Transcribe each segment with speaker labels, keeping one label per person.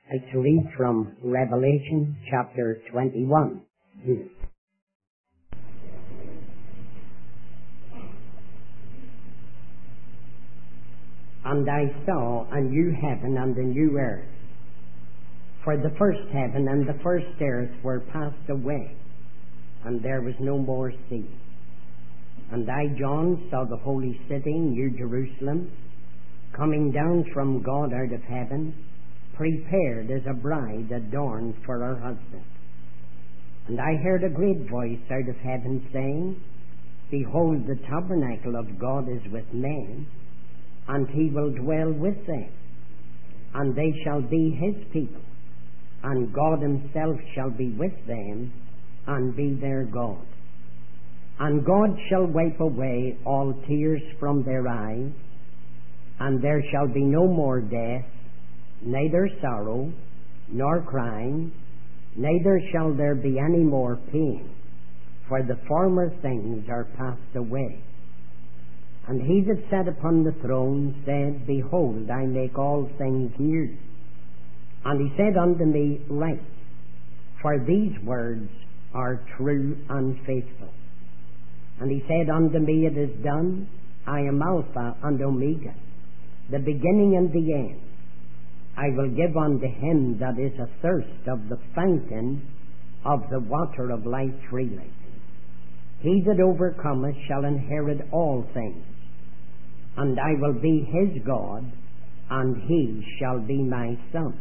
Speaker 1: Let's read from Revelation chapter 21. And I saw a new heaven and a new earth. For the first heaven and the first earth were passed away, and there was no more sea. And I, John, saw the holy city, New Jerusalem, coming down from God out of heaven, prepared as a bride adorned for her husband. And I heard a great voice out of heaven saying, Behold, the tabernacle of God is with men, and he will dwell with them, and they shall be his people, and God himself shall be with them, and be their God. And God shall wipe away all tears from their eyes, and there shall be no more death, neither sorrow, nor crying, neither shall there be any more pain, for the former things are passed away. And he that sat upon the throne said, Behold, I make all things new. And he said unto me, Write, for these words are true and faithful. And he said unto me, It is done. I am Alpha and Omega, the beginning and the end. I will give unto him that is athirst of the fountain of the water of life freely. He that overcometh shall inherit all things, and I will be his God, and he shall be my son.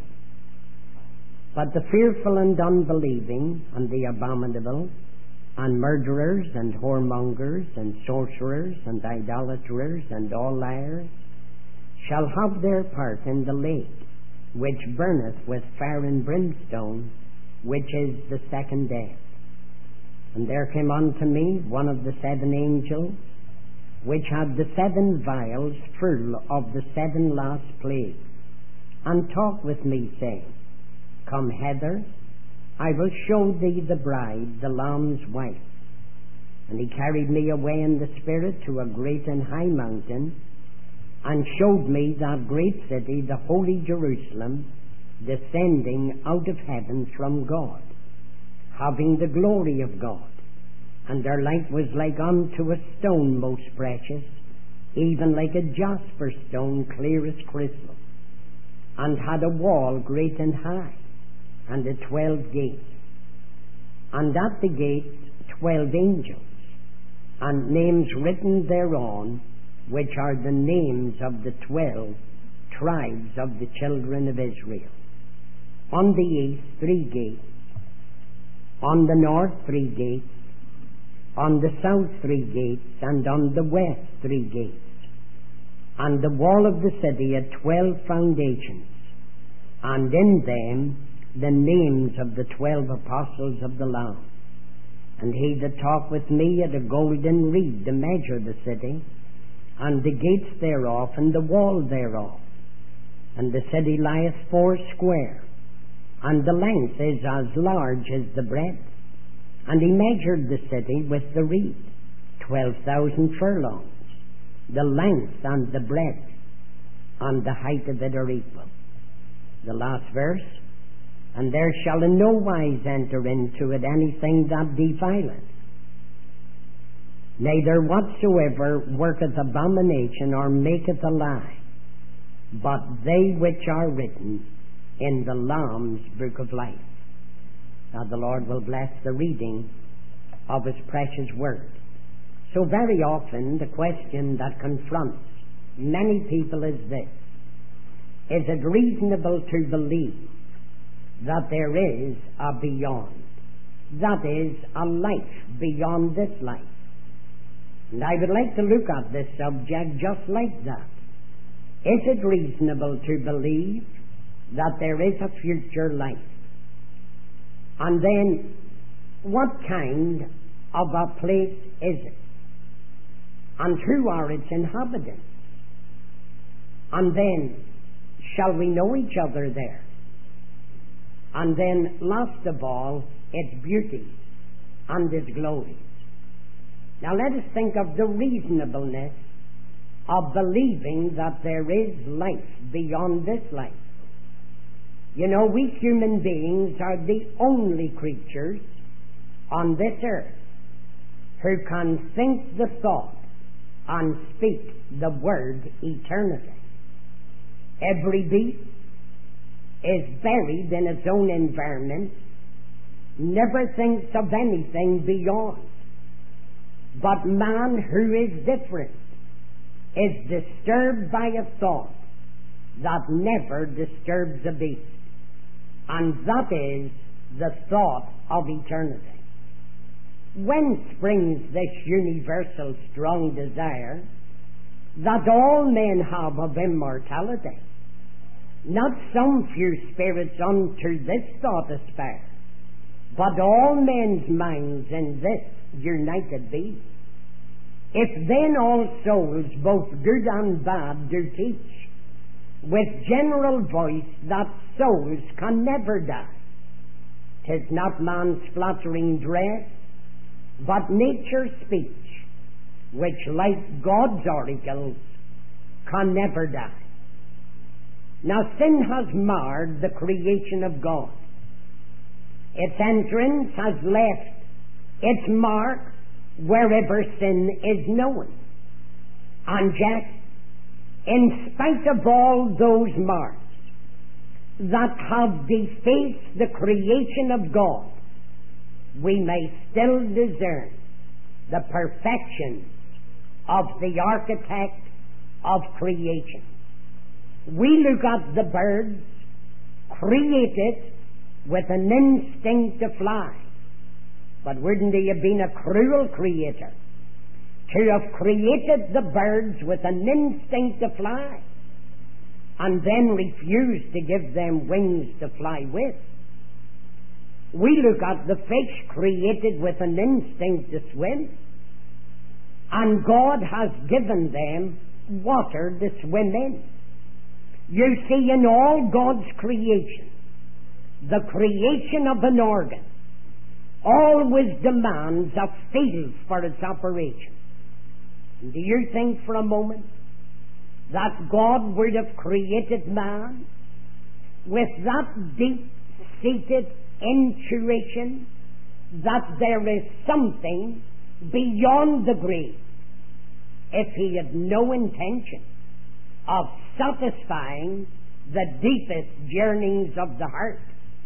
Speaker 1: But the fearful and unbelieving, and the abominable, and murderers, and whoremongers, and sorcerers, and idolaters, and all liars, shall have their part in the lake, which burneth with fire and brimstone, which is the second death. And there came unto me one of the seven angels, which had the seven vials full of the seven last plagues, and talked with me, saying, Come hither, I will show thee the bride, the Lamb's wife. And he carried me away in the Spirit to a great and high mountain, and showed me that great city, the holy Jerusalem, descending out of heaven from God, having the glory of God. And her light was like unto a stone most precious, even like a jasper stone, clear as crystal, and had a wall great and high, and 12 gates. And at the gates 12 angels, and names written thereon, which are the names of the 12 tribes of the children of Israel. On the east 3 gates, on the north 3 gates, on the south 3 gates, and on the west 3 gates. And the wall of the city had 12 foundations, and in them the names of the 12 apostles of the Lamb. And he that talked with me had a golden reed to measure the city, and the gates thereof, and the wall thereof. And the city lieth foursquare, and the length is as large as the breadth. And he measured the city with the reed, 12,000 furlongs. The length and the breadth and the height of it are equal. The last verse, And there shall in no wise enter into it anything that defileth, neither whatsoever worketh abomination or maketh a lie, but they which are written in the Lamb's book of life. Now the Lord will bless the reading of his precious word. So very often the question that confronts many people is this: is it reasonable to believe that there is a beyond? That is, a life beyond this life. And I would like to look at this subject just like that. Is it reasonable to believe that there is a future life? And then, what kind of a place is it? And who are its inhabitants? And then, shall we know each other there? And then, last of all, its beauties and its glories. Now let us think of the reasonableness of believing that there is life beyond this life. You know, we human beings are the only creatures on this earth who can think the thought and speak the word eternity. Every beast is buried in its own environment, never thinks of anything beyond. But man, who is different, is disturbed by a thought that never disturbs a beast, and that is the thought of eternity. Whence springs this universal strong desire that all men have of immortality? Not some few spirits unto this thought aspire, but all men's minds in this united be. If then all souls, both good and bad, do teach with general voice that souls can never die, 'tis not man's flattering dress, but nature's speech, which, like God's oracles, can never die. Now sin has marred the creation of God. Its entrance has left its mark wherever sin is known. And yet, in spite of all those marks that have defaced the creation of God, we may still discern the perfection of the architect of creation. We look at the birds created with an instinct to fly. But wouldn't he have been a cruel creator to have created the birds with an instinct to fly and then refused to give them wings to fly with? We look at the fish created with an instinct to swim, and God has given them water to swim in. You see, in all God's creation, the creation of an organ always demands a field for its operation. Do you think for a moment that God would have created man with that deep-seated intuition that there is something beyond the grave if he had no intention of satisfying the deepest yearnings of the heart?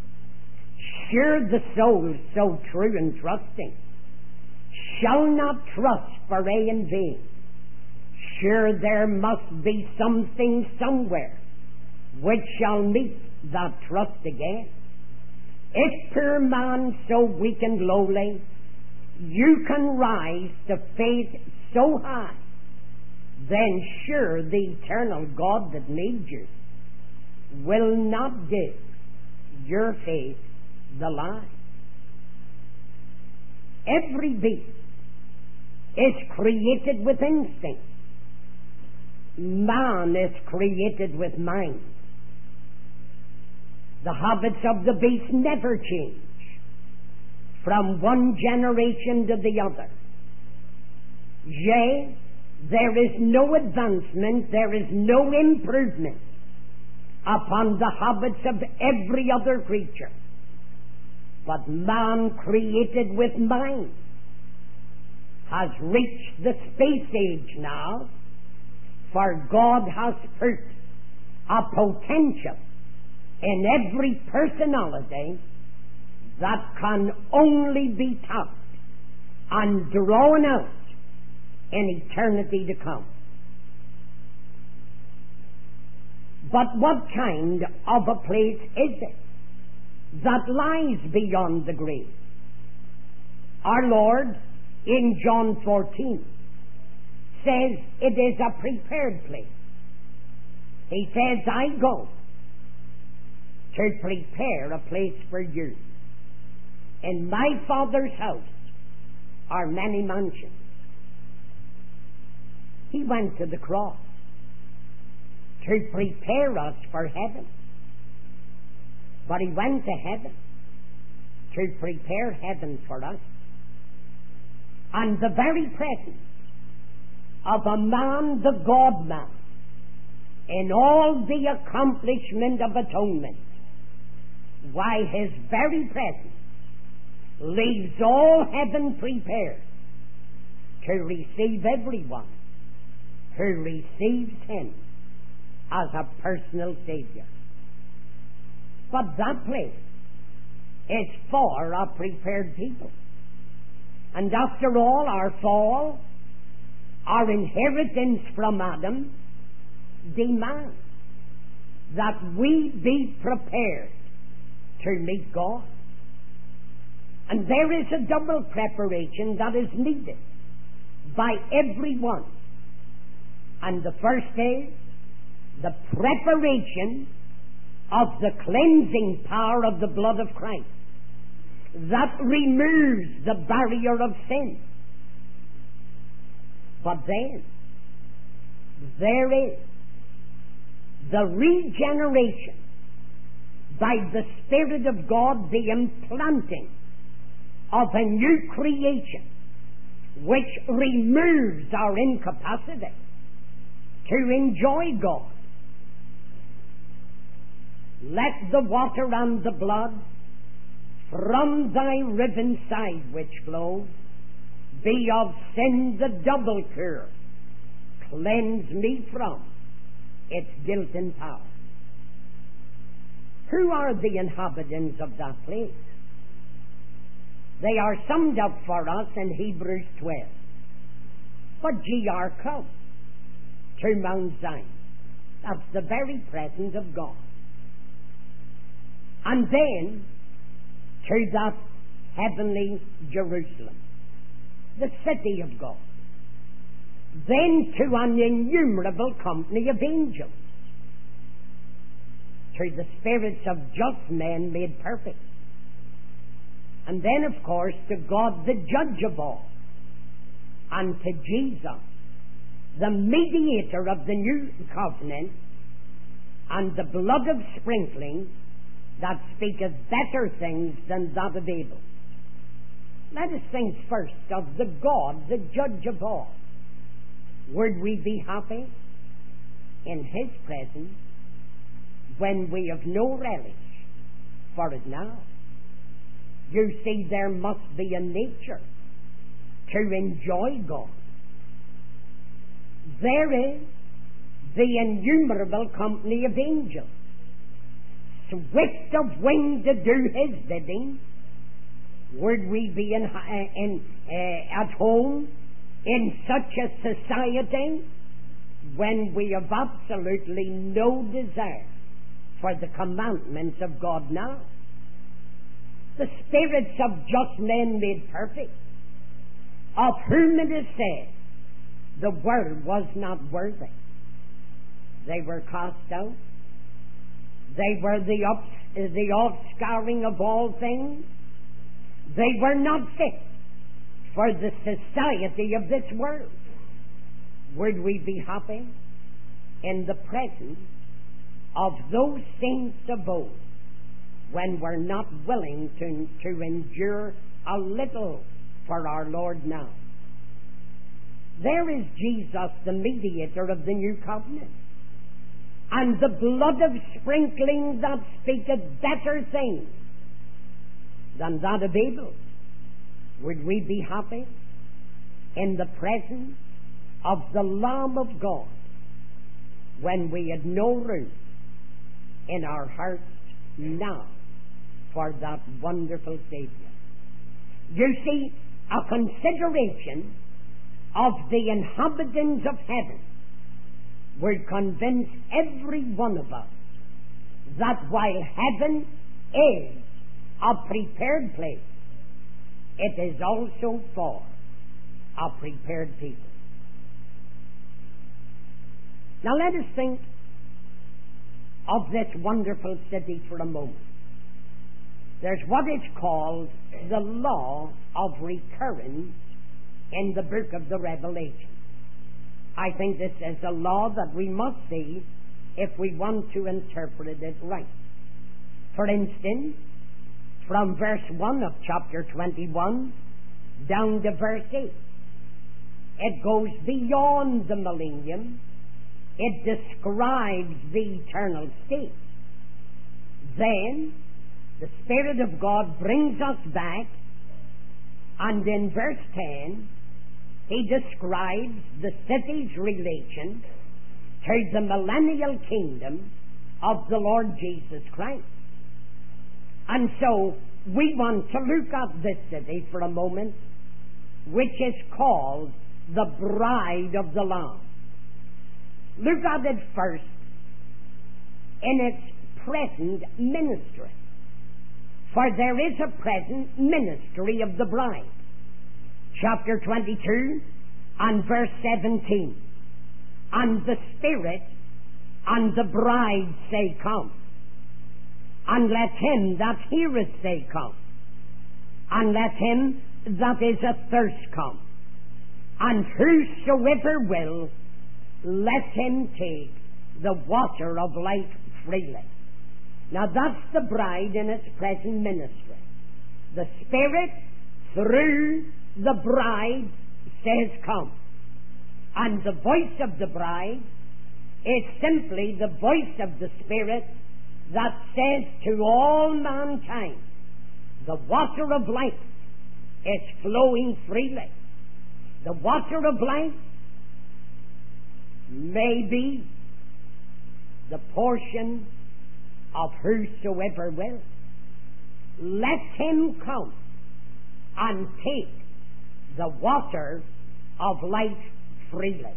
Speaker 1: Sure, the soul so true and trusting shall not trust for aye in vain. Sure, there must be something somewhere which shall meet that trust again. If poor man so weak and lowly, you can rise to faith so high, then sure the eternal God that made you will not give your faith the lie. Every beast is created with instinct. Man is created with mind. The habits of the beast never change from one generation to the other. Yea, there is no advancement, there is no improvement upon the habits of every other creature. But man created with mind has reached the space age now, for God has put a potential in every personality that can only be tapped and drawn out in eternity to come. But what kind of a place is it that lies beyond the grave? Our Lord in John 14 says it is a prepared place. He says, I go to prepare a place for you. In my Father's house are many mansions. He went to the cross to prepare us for heaven. But he went to heaven to prepare heaven for us. And the very presence of a man, the God-man, in all the accomplishment of atonement, why His very presence leaves all heaven prepared to receive everyone who receives Him as a personal Savior. But that place is for a prepared people. And after all, our fall, our inheritance from Adam, demands that we be prepared to meet God. And there is a double preparation that is needed by everyone. And the first is the preparation of the cleansing power of the blood of Christ that removes the barrier of sin. But then there is the regeneration by the Spirit of God, the implanting of a new creation which removes our incapacity to enjoy God. Let the water and the blood from thy riven side which flows be of sin the double cure. Cleanse me from its guilt and power. Who are the inhabitants of that place? They are summed up for us in Hebrews 12. But ye are come to Mount Zion. That's the very presence of God. And then to that heavenly Jerusalem, the city of God. Then to an innumerable company of angels. To the spirits of just men made perfect. And then, of course, to God, the judge of all. And to Jesus, the mediator of the new covenant, and the blood of sprinkling that speaketh better things than that of Abel. Let us think first of the God, the judge of all. Would we be happy in His presence when we have no relish for it now? You see, there must be a nature to enjoy God. There is the innumerable company of angels, swift of wing to do His bidding. Would we be at home in such a society when we have absolutely no desire for the commandments of God now? The spirits of just men made perfect, of whom it is said, the world was not worthy. They were cast out. They were the offscouring of all things. They were not fit for the society of this world. Would we be happy in the presence of those saints of old when we're not willing to endure a little for our Lord now? There is Jesus, the mediator of the new covenant, and the blood of sprinkling that speaketh better things than that of Abel. Would we be happy in the presence of the Lamb of God when we had no room in our hearts now for that wonderful Savior? You see, a consideration of the inhabitants of heaven would convince every one of us that while heaven is a prepared place, it is also for a prepared people. Now let us think of this wonderful city for a moment. There's what is called the law of recurrence in the book of the Revelation. I think this is a law that we must see if we want to interpret it right. For instance, from verse 1 of chapter 21 down to verse 8, it goes beyond the millennium. It describes the eternal state. Then The Spirit of God brings us back, and in verse 10, he describes the city's relation to the millennial kingdom of the Lord Jesus Christ. And so, we want to look at this city for a moment, which is called the bride of the Lamb. Look at it first in its present ministry. For there is a present ministry of the bride. Chapter 22 and verse 17. And the Spirit and the bride say, Come. And let him that heareth say, Come. And let him that is athirst come. And whosoever will, let him take the water of life freely. Now that's the bride in its present ministry. The Spirit, through the bride, says, Come. And the voice of the bride is simply the voice of the Spirit that says to all mankind, the water of life is flowing freely. The water of life may be the portion of whosoever will. Let him come and take the water of life freely.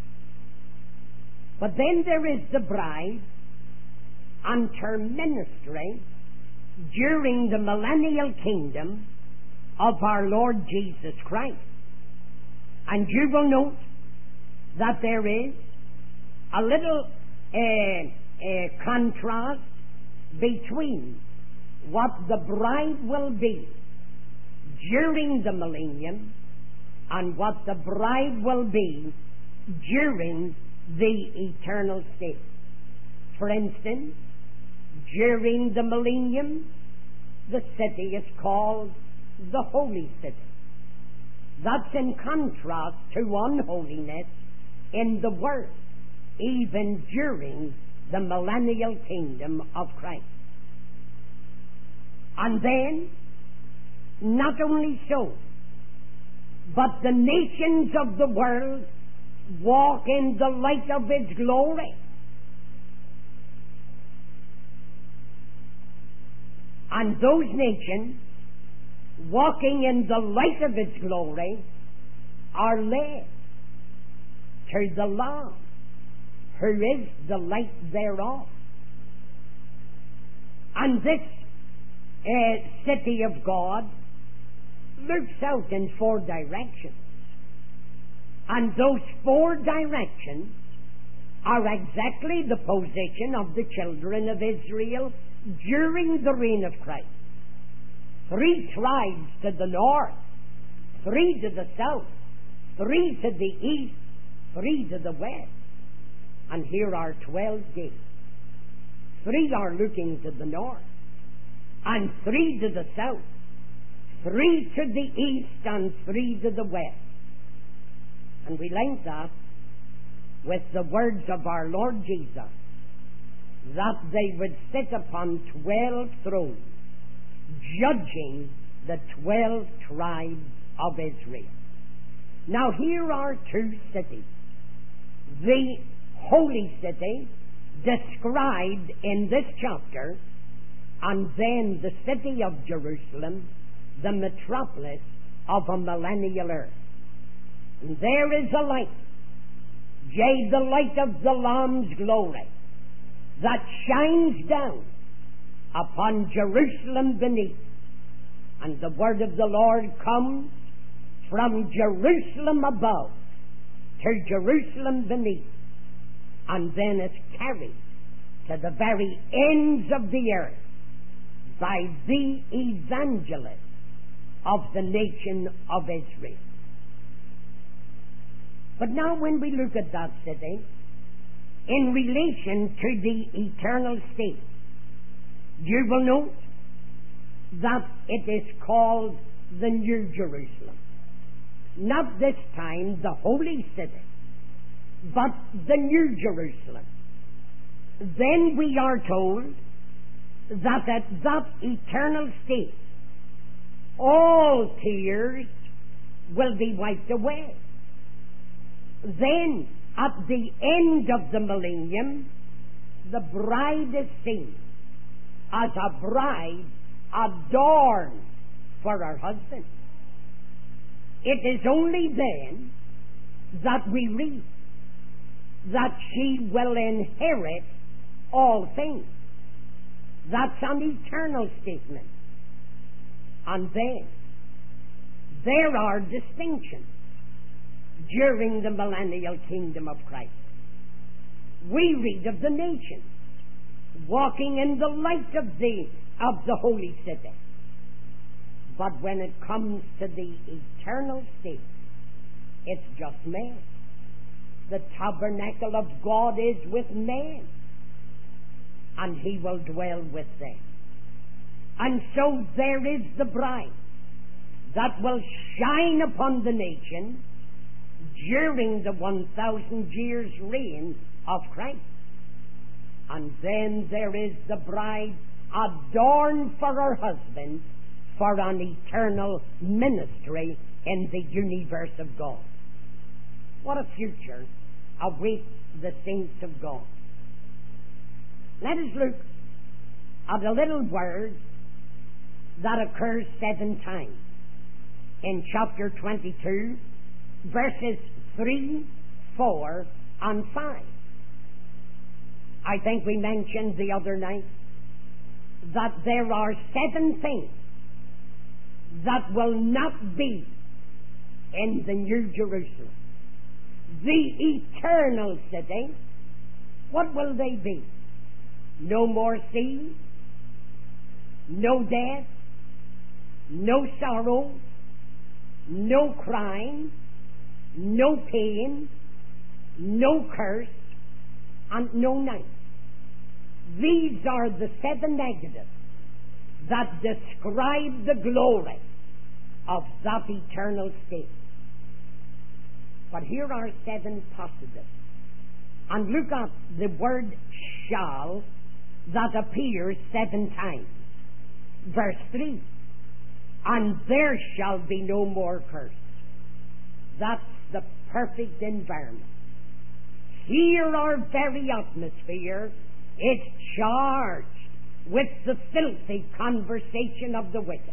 Speaker 1: But then there is the bride and her ministry during the millennial kingdom of our Lord Jesus Christ. And you will note that there is a little contrast between what the bride will be during the millennium and what the bride will be during the eternal state. For instance, during the millennium, the city is called the Holy City. That's in contrast to unholiness in the world, even during the millennial kingdom of Christ. And then, not only so, but the nations of the world walk in the light of its glory. And those nations, walking in the light of its glory, are led to the Lamb, who is the light thereof. And this city of God looks out in four directions. And those four directions are exactly the position of the children of Israel during the reign of Christ. 3 tribes to the north, 3 to the south, 3 to the east, 3 to the west. And here are 12 gates. 3 are looking to the north, and 3 to the south, 3 to the east, and 3 to the west. And we link that with the words of our Lord Jesus, that they would sit upon 12 thrones, judging the 12 tribes of Israel. Now here are 2 cities. The holy city described in this chapter, and then the city of Jerusalem, the metropolis of a millennial earth. And there is a light, yea, the light of the Lamb's glory, that shines down upon Jerusalem beneath. And the word of the Lord comes from Jerusalem above to Jerusalem beneath, and then it's carried to the very ends of the earth by the evangelists of the nation of Israel. But now when we look at that city in relation to the eternal state, you will note that it is called the New Jerusalem. Not this time the holy city, but the New Jerusalem. Then we are told that at that eternal state all tears will be wiped away. Then, at the end of the millennium, the bride is seen as a bride adorned for her husband. It is only then that we read that she will inherit all things. That's an eternal statement. And then there are distinctions during the millennial kingdom of Christ. We read of the nations walking in the light of the holy city. But when it comes to the eternal state, it's just man. The tabernacle of God is with man, and he will dwell with them. And so there is the bride that will shine upon the nation during the 1,000 years reign of Christ. And then there is the bride adorned for her husband for an eternal ministry in the universe of God. What a future awaits the saints of God. Let us look at a little word that occurs 7 times in chapter 22, verses 3, 4, and 5. I think we mentioned the other night that there are 7 things that will not be in the New Jerusalem. The eternal city, what will they be? No more sea, no death, no sorrow, no crime, no pain, no curse, and no night. These are the 7 negatives that describe the glory of that eternal state. But here are 7 positives. And look at the word shall that appears 7 times. Verse 3, and there shall be no more curse. That's the perfect environment. Here our very atmosphere is charged with the filthy conversation of the wicked.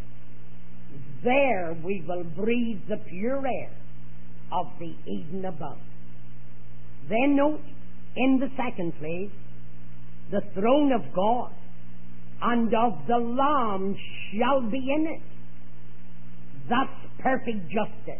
Speaker 1: There we will breathe the pure air of the Eden above. Then note, in the second place, the throne of God and of the Lamb shall be in it. That's perfect justice.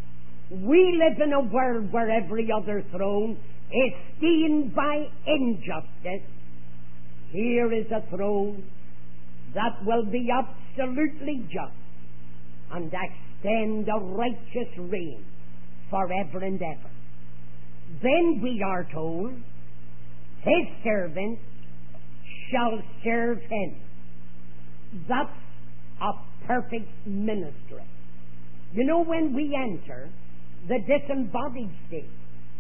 Speaker 1: We live in a world where every other throne is stained by injustice. Here is a throne that will be absolutely just and extend a righteous reign forever and ever. Then we are told, his servants shall serve him. That's a perfect ministry. You know, when we enter the disembodied state,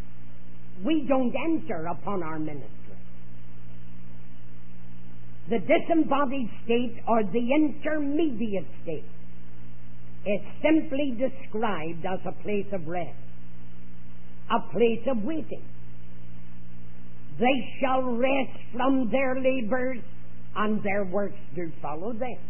Speaker 1: we don't enter upon our ministry. The disembodied state, or the intermediate state, is simply described as a place of rest, a place of waiting. They shall rest from their labors, and their works do follow them.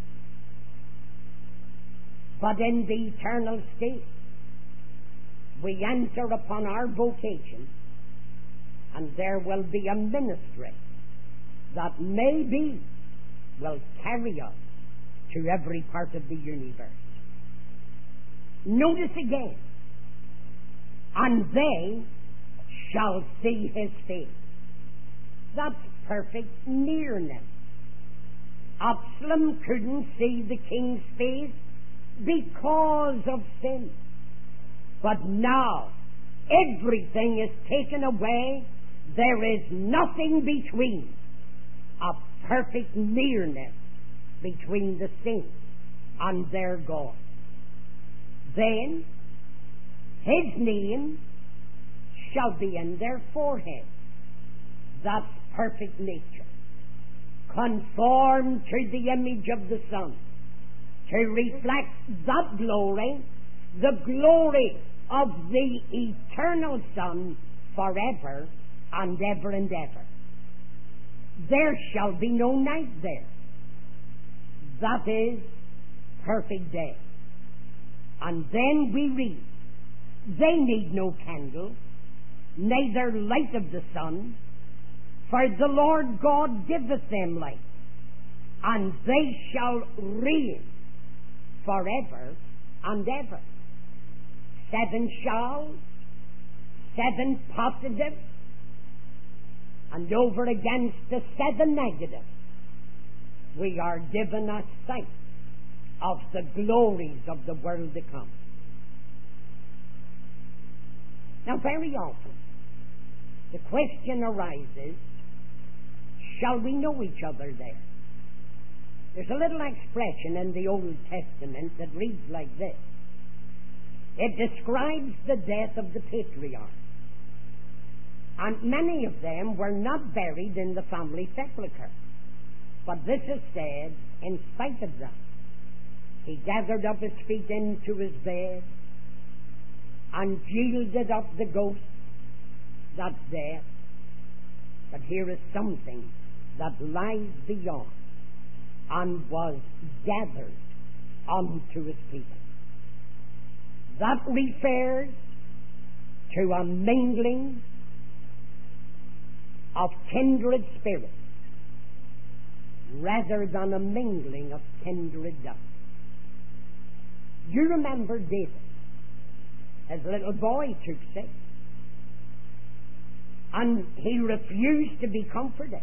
Speaker 1: But in the eternal state, we enter upon our vocation, and there will be a ministry that maybe will carry us to every part of the universe. Notice again, and they shall see his face. That's perfect nearness. Absalom couldn't see the king's face because of sin. But now everything is taken away. There is nothing between. A perfect nearness between the saints and their God. Then his name shall be in their forehead. That's perfect nature. conformed to the image of the Son, to reflect that glory, the glory of the eternal Son, forever and ever and ever. There shall be no night there. That is perfect day. And then we read, they need no candle, neither light of the sun, for the Lord God giveth them light, and they shall reign forever and ever. 7 shalls, 7 positives, and over against the 7 negatives, we are given a sight of the glories of the world to come. Now, very often, the question arises, shall we know each other there? There's a little expression in the Old Testament that reads like this. It describes the death of the patriarchs. And many of them were not buried in the family sepulchre. But this is said in spite of that. He gathered up his feet into his bed and yielded up the ghost. That's death. But here is something that lies beyond and was gathered unto his people. That refers to a mingling of kindred spirits rather than a mingling of kindred dust. You remember David. His little boy took sick, and he refused to be comforted.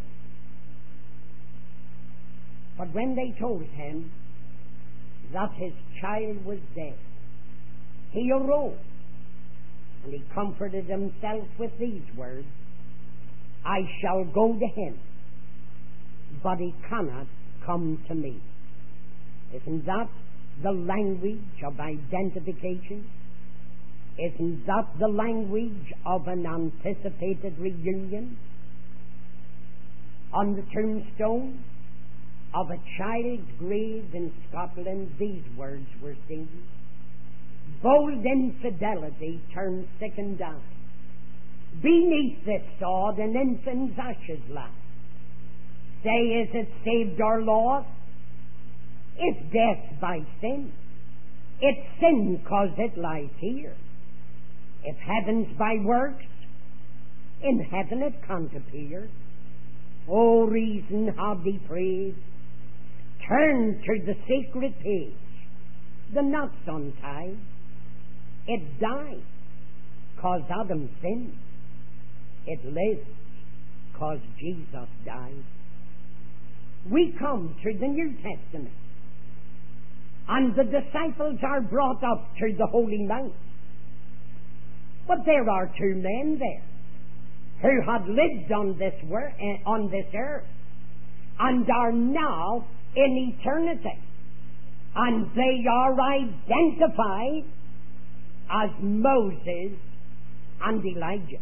Speaker 1: But when they told him that his child was dead, he arose and he comforted himself with these words, I shall go to him, but he cannot come to me. Isn't that the language of identification? Isn't that the language of an anticipated reunion? On the tombstone of a child's grave in Scotland, these words were seen. Bold infidelity turned sick and died. Beneath this sod an infant's ashes lie. Say, is it saved or lost? If death by sin, it's sin 'cause it lies here. If heaven's by works, in heaven it can't appear. O reason have thee praised. Turn to the sacred page. The knot's untied. It died 'cause Adam sinned. It lives 'cause Jesus died. We come to the New Testament, and the disciples are brought up to the Holy Mount. But there are 2 men there who had lived on this earth and are now in eternity, and they are identified as Moses and Elijah.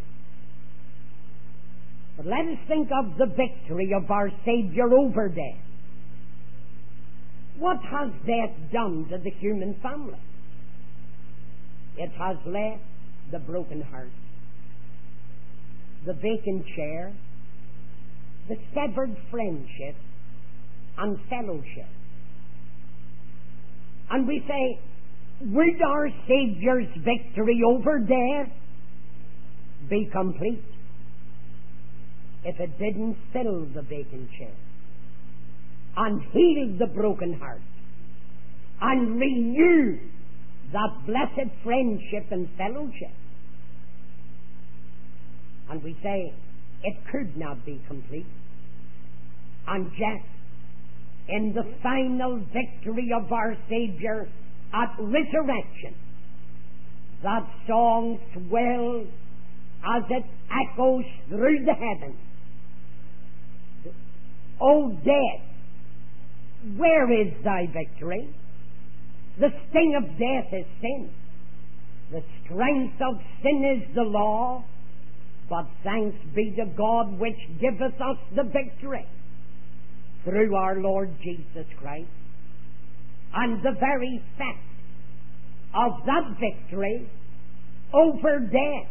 Speaker 1: But let us think of the victory of our Savior over death. What has death done to the human family? It has left the broken heart, the vacant chair, the severed friendship and fellowship. And we say, would our Saviour's victory over death be complete if it didn't fill the vacant chair and heal the broken heart and renew that blessed friendship and fellowship? And we say it could not be complete. And yet, in the final victory of our Savior at resurrection, that song swells as it echoes through the heavens. O death, where is thy victory? The sting of death is sin. The strength of sin is the law. But thanks be to God which giveth us the victory through our Lord Jesus Christ. And the very fact of that victory over death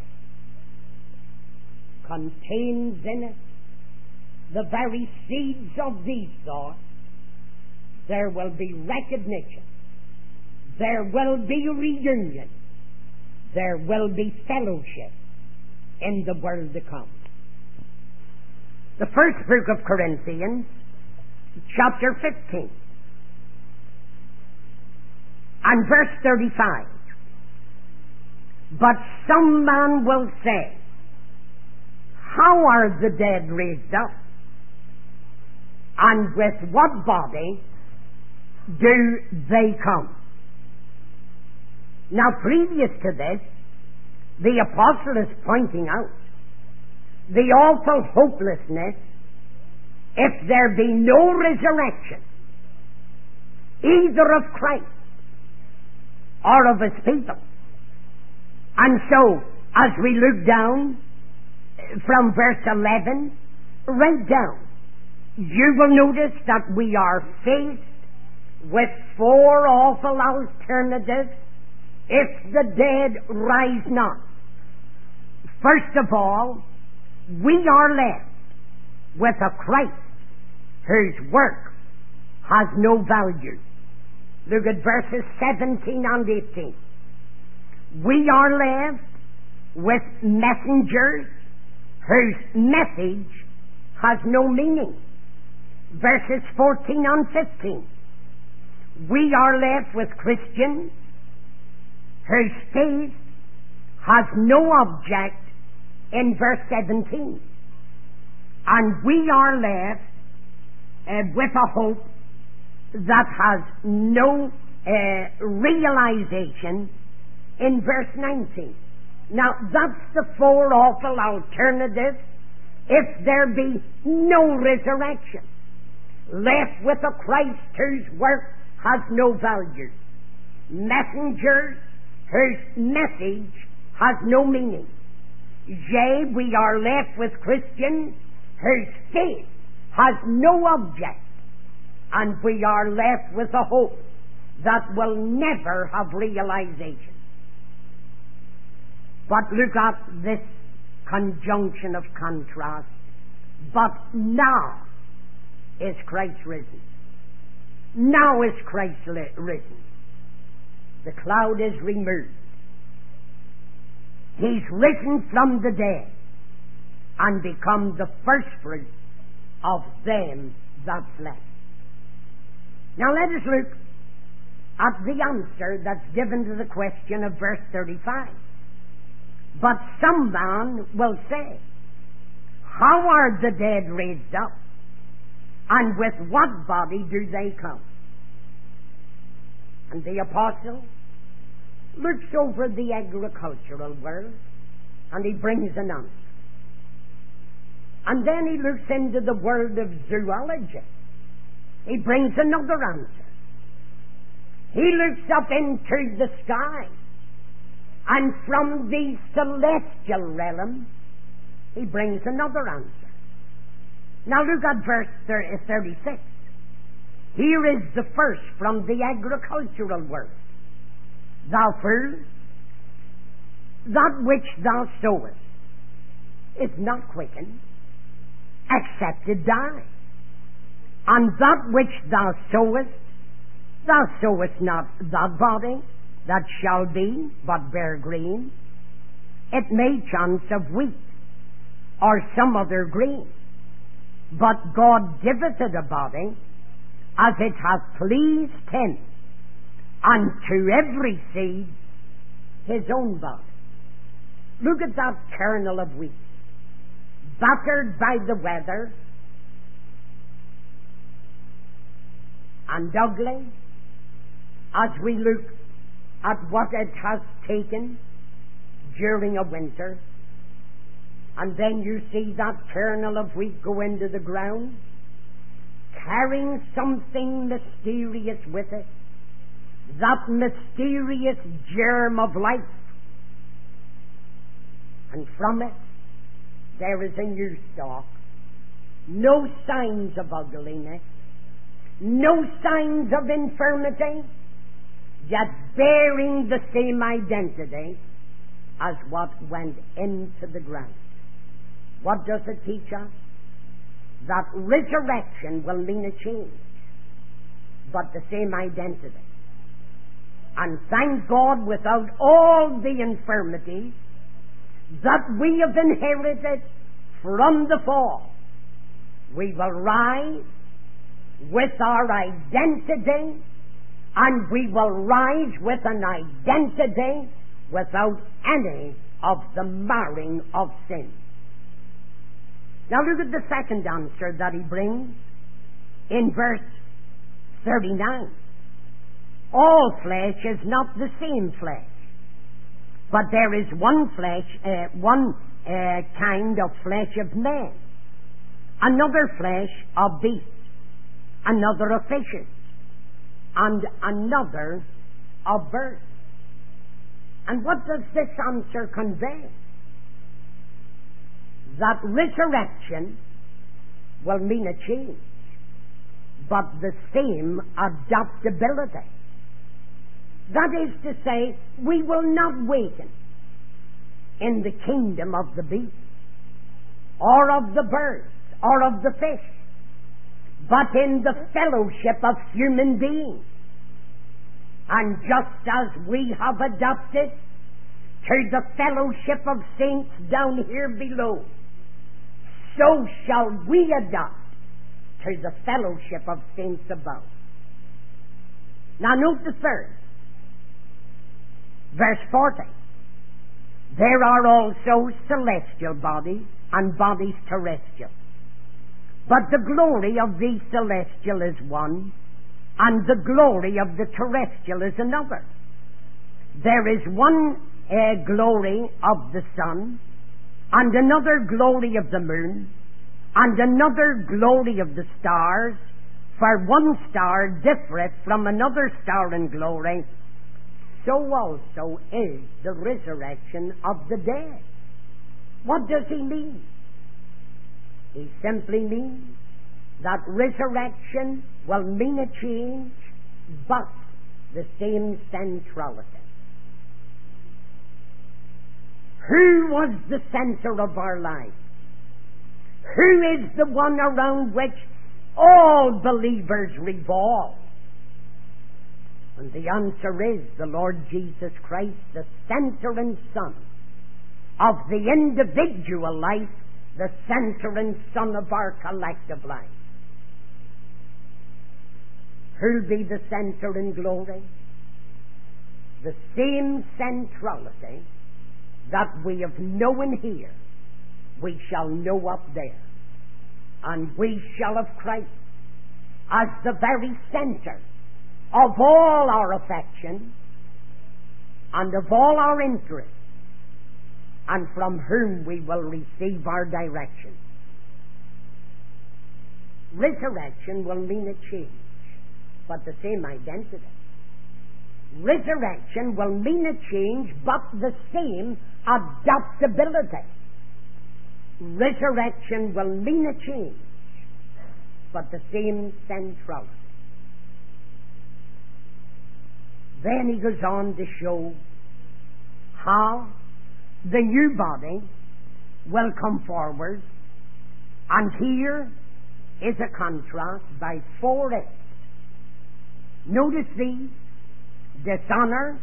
Speaker 1: contains in it the very seeds of these thoughts. There will be recognition. There will be reunion. There will be fellowship in the world to come. The first book of Corinthians, chapter 15, and verse 35. But some man will say, how are the dead raised up? And with what body do they come? Now, previous to this, the apostle is pointing out the awful hopelessness if there be no resurrection, either of Christ or of his people. And so, as we look down from verse 11 right down, you will notice that we are faced with four awful alternatives if the dead rise not. First of all, we are left with a Christ whose work has no value. Look at verses 17 and 18. We are left with messengers whose message has no meaning. Verses 14 and 15. We are left with Christians whose faith has no object in verse 17. And we are left with a hope that has no realization in verse 19. Now, that's the four awful alternatives if there be no resurrection. Left with a Christ whose work has no value. Messengers whose message has no meaning. Yea, we are left with Christians whose faith has no object. And we are left with a hope that will never have realization. But look at this conjunction of contrast. But now is Christ risen. Now is Christ risen. The cloud is removed. He's risen from the dead and become the first fruit of them that slept. Now let us look at the answer that's given to the question of verse 35. But some man will say, how are the dead raised up? And with what body do they come? And the apostle looks over the agricultural world and he brings an answer. And then he looks into the world of zoology. He brings another answer. He looks up into the sky, and from the celestial realm he brings another answer. Now look at verse 36. Here is the first from the agricultural world. Thou fool, that which thou sowest is not quickened, except it die. And that which thou sowest not that body that shall be, but bear green. It may chance of wheat, or some other green. But God giveth it a body, as it hath pleased him, and to every seed his own body. Look at that kernel of wheat, battered by the weather, and ugly, as we look at what it has taken during a winter. And then you see that kernel of wheat go into the ground, carrying something mysterious with it, that mysterious germ of life. And from it, there is a new stalk. No signs of ugliness, no signs of infirmity, yet bearing the same identity as what went into the ground. What does it teach us? That resurrection will mean a change, but the same identity. And thank God, without all the infirmities that we have inherited from the fall, we will rise with our identity, and we will rise with an identity without any of the marring of sin. Now look at the second answer that he brings in verse 39. All flesh is not the same flesh, but there is one kind of flesh of man, another flesh of beasts, another of fishes, and another of birds. And what does this answer convey? That resurrection will mean a change, but the same adaptability. That is to say, we will not waken in the kingdom of the beast, or of the birds, or of the fish, but in the fellowship of human beings. And just as we have adopted to the fellowship of saints down here below, so shall we adopt to the fellowship of saints above. Now note the third. Verse 40. There are also celestial bodies and bodies terrestrial. But the glory of the celestial is one, and the glory of the terrestrial is another. There is one glory of the sun, and another glory of the moon, and another glory of the stars, for one star differeth from another star in glory. So also is the resurrection of the dead. What does he mean? He simply means that resurrection will mean a change, but the same centrality. Who was the center of our life? Who is the one around which all believers revolve? And the answer is the Lord Jesus Christ, the center and sun of the individual life, the center and sun of our collective life. Who'll be the center in glory? The same centrality that we have known here, we shall know up there. And we shall have Christ as the very center of all our affection and of all our interest, and from whom we will receive our direction. Resurrection will mean a change, but the same identity. Resurrection will mean a change, but the same adaptability. Resurrection will mean a change, but the same centrality. Then he goes on to show how the new body will come forward, and here is a contrast by 4 F's. Notice these: dishonor,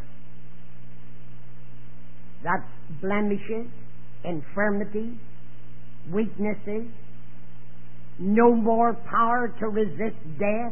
Speaker 1: that's blemishes, infirmities, weaknesses, no more power to resist death.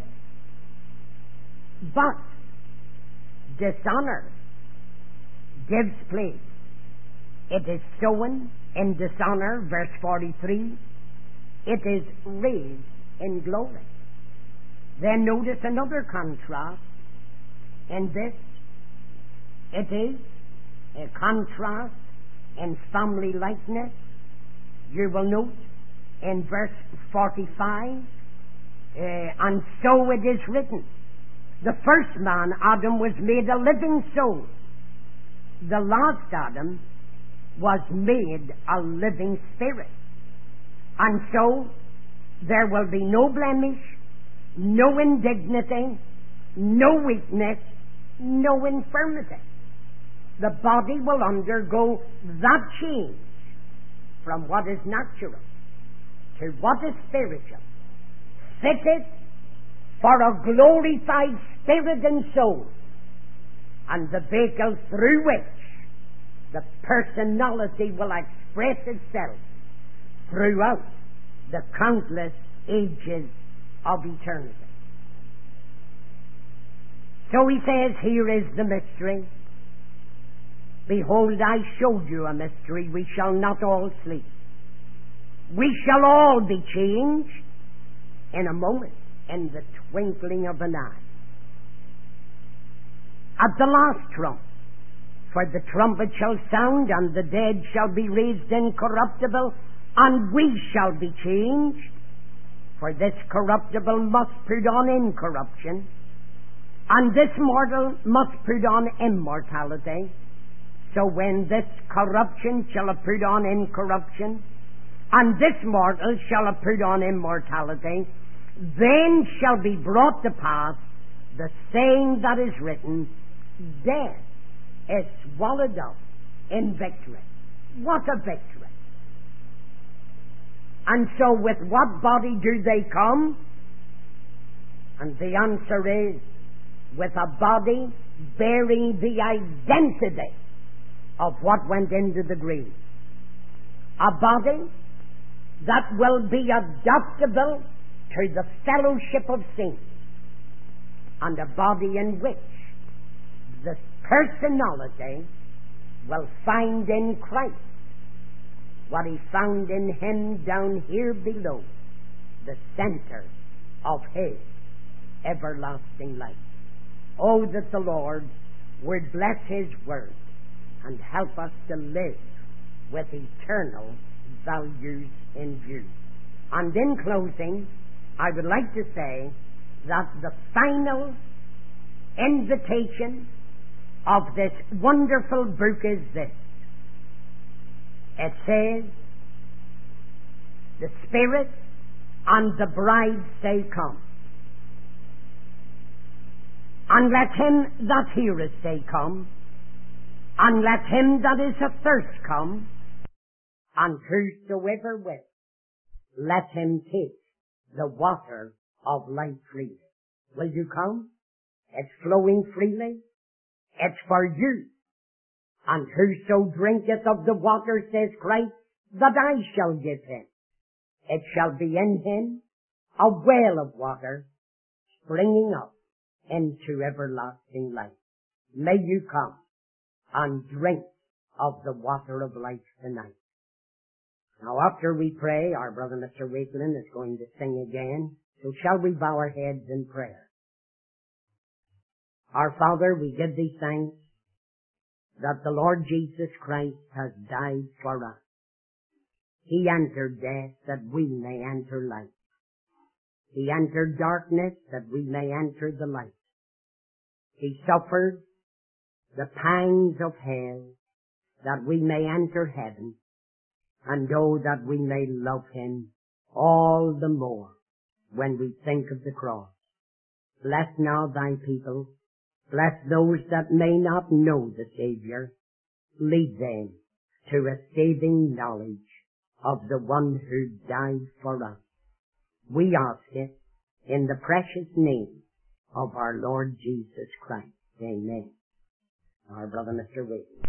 Speaker 1: But dishonor gives place. It is sown in dishonor, verse 43. It is raised in glory. Then notice another contrast in this. It is a contrast in family likeness. You will note in verse 45, and so it is written, the first man, Adam, was made a living soul. The last Adam was made a living spirit. And so there will be no blemish, no indignity, no weakness, no infirmity. The body will undergo that change from what is natural to what is spiritual, fitted for a glorified spirit and soul, and the vehicle through which the personality will express itself throughout the countless ages of eternity. So he says, here is the mystery. Behold, I showed you a mystery. We shall not all sleep. We shall all be changed in a moment, in the twinkling of an eye. At the last trump, for the trumpet shall sound, and the dead shall be raised incorruptible, and we shall be changed. For this corruptible must put on incorruption, and this mortal must put on immortality. So when this corruption shall have put on incorruption, and this mortal shall have put on immortality, then shall be brought to pass the saying that is written, death is swallowed up in victory. What a victory! And so with what body do they come? And the answer is, with a body bearing the identity of what went into the grave. A body that will be adaptable to the fellowship of saints, and a body in which the personality will find in Christ what he found in him down here below, the center of his everlasting life. Oh, that the Lord would bless his word and help us to live with eternal values in view. And in closing, I would like to say that the final invitation of this wonderful book is this. It says, the Spirit and the bride say, come. And let him that heareth say, come. And let him that is athirst come. And whosoever will, let him take the water of life freely. Will you come? It's flowing freely. It's for you. And whoso drinketh of the water, says Christ, that I shall give him, it shall be in him a well of water springing up into everlasting life. May you come and drink of the water of life tonight. Now, after we pray, our brother Mr. Wakeland is going to sing again. So shall we bow our heads in prayer? Our Father, we give thee thanks that the Lord Jesus Christ has died for us. He entered death that we may enter life. He entered darkness that we may enter the light. He suffered the pangs of hell that we may enter heaven, and oh, that we may love him all the more when we think of the cross. Bless now thy people. Bless those that may not know the Savior. Lead them to a saving knowledge of the one who died for us. We ask it in the precious name of our Lord Jesus Christ. Amen. Our brother Mr. Wakeland.